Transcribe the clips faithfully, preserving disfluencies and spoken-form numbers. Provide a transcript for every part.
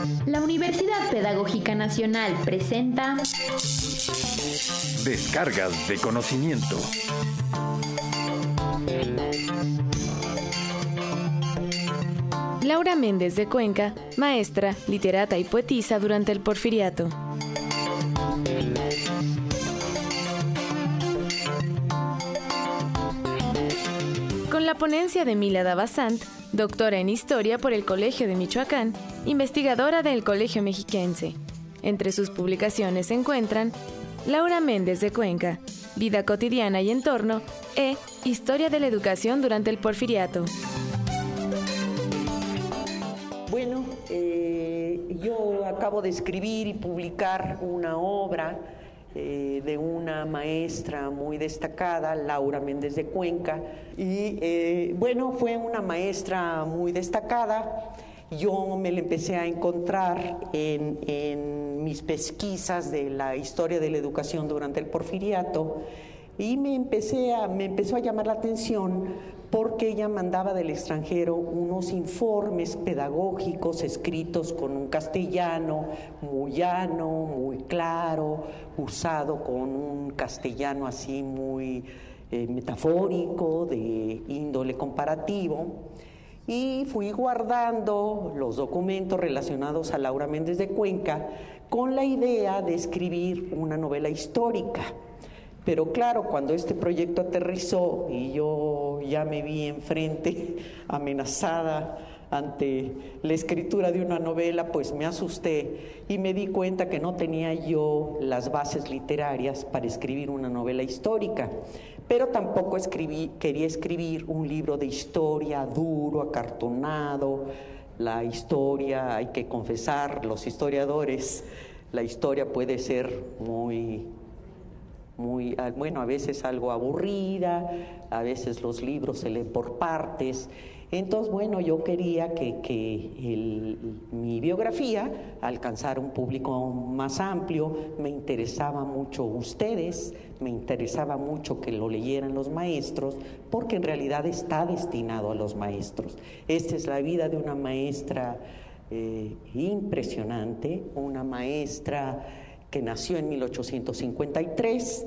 La Universidad Pedagógica Nacional presenta Descargas de conocimiento. Laura Méndez de Cuenca, maestra, literata y poetisa durante el Porfiriato. Con la ponencia de Mila Davasant, doctora en Historia por el Colegio de Michoacán, investigadora del Colegio Mexiquense. Entre sus publicaciones se encuentran Laura Méndez de Cuenca, Vida cotidiana y entorno, e Historia de la educación durante el Porfiriato. Bueno, eh, yo acabo de escribir y publicar una obra eh, de una maestra muy destacada, Laura Méndez de Cuenca, y eh, bueno, fue una maestra muy destacada. Yo me la empecé a encontrar en, en mis pesquisas de la historia de la educación durante el Porfiriato y me, empecé a, me empezó a llamar la atención porque ella mandaba del extranjero unos informes pedagógicos escritos con un castellano muy llano, muy claro, usado con un castellano así muy eh, metafórico, de índole comparativo. Y fui guardando los documentos relacionados a Laura Méndez de Cuenca con la idea de escribir una novela histórica. Pero claro, cuando este proyecto aterrizó y yo ya me vi enfrente, amenazada ante la escritura de una novela, pues me asusté y me di cuenta que no tenía yo las bases literarias para escribir una novela histórica. Pero tampoco escribí, quería escribir un libro de historia duro, acartonado. La historia, hay que confesar, los historiadores, la historia puede ser muy... muy, bueno, a veces algo aburrida, a veces los libros se leen por partes. Entonces, bueno, yo quería que, que el, mi biografía alcanzara un público más amplio. Me interesaba mucho ustedes, me interesaba mucho que lo leyeran los maestros, porque en realidad está destinado a los maestros. Esta es la vida de una maestra eh, impresionante, una maestra que nació en mil ochocientos cincuenta y tres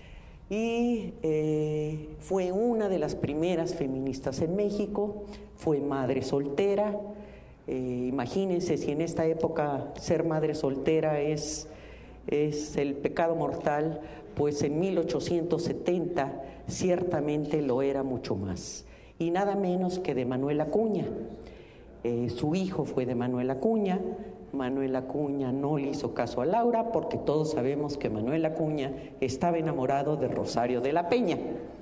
y eh, fue una de las primeras feministas en México, fue madre soltera. Eh, imagínense si en esta época ser madre soltera es, es el pecado mortal, pues en mil ochocientos setenta ciertamente lo era mucho más. Y nada menos que de Manuel Acuña. Eh, su hijo fue de Manuel Acuña. Manuel Acuña no le hizo caso a Laura porque todos sabemos que Manuel Acuña estaba enamorado de Rosario de la Peña.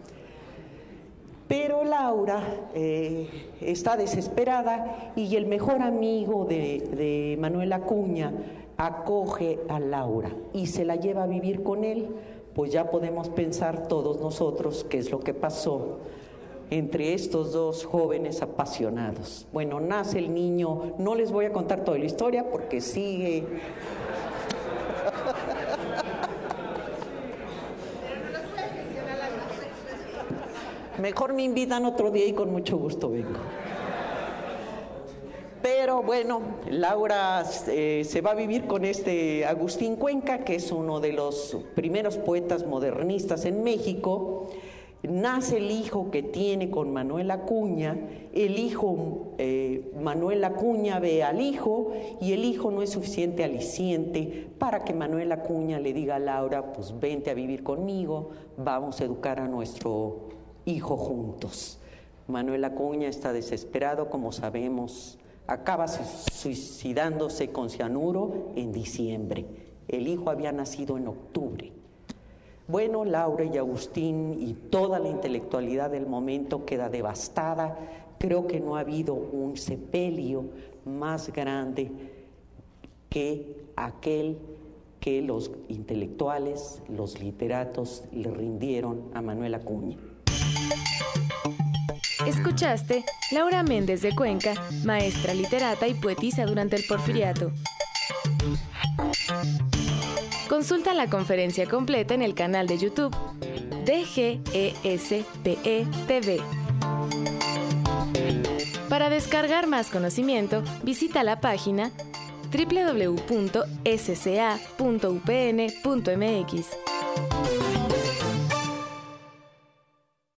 Pero Laura eh, está desesperada y el mejor amigo de, de Manuel Acuña acoge a Laura y se la lleva a vivir con él. Pues ya podemos pensar todos nosotros qué es lo que pasó entre estos dos jóvenes apasionados. Bueno, nace el niño, no les voy a contar toda la historia porque sigue. Mejor me invitan otro día y con mucho gusto vengo. Pero bueno, Laura eh, se va a vivir con este Agustín Cuenca, que es uno de los primeros poetas modernistas en México. Nace el hijo que tiene con Manuel Acuña. El hijo, eh, Manuel Acuña ve al hijo y el hijo no es suficiente aliciente para que Manuel Acuña le diga a Laura, pues vente a vivir conmigo, vamos a educar a nuestro hijo juntos. Manuel Acuña está desesperado, como sabemos, acaba suicidándose con cianuro en diciembre. El hijo había nacido en octubre. Bueno, Laura y Agustín y toda la intelectualidad del momento queda devastada. Creo que no ha habido un sepelio más grande que aquel que los intelectuales, los literatos le rindieron a Manuel Acuña. Escuchaste Laura Méndez de Cuenca, maestra literata y poetisa durante el Porfiriato. Consulta la conferencia completa en el canal de YouTube D G E S P E T V. Para descargar más conocimiento, visita la página doble u doble u doble u punto s c a punto u p n punto m x.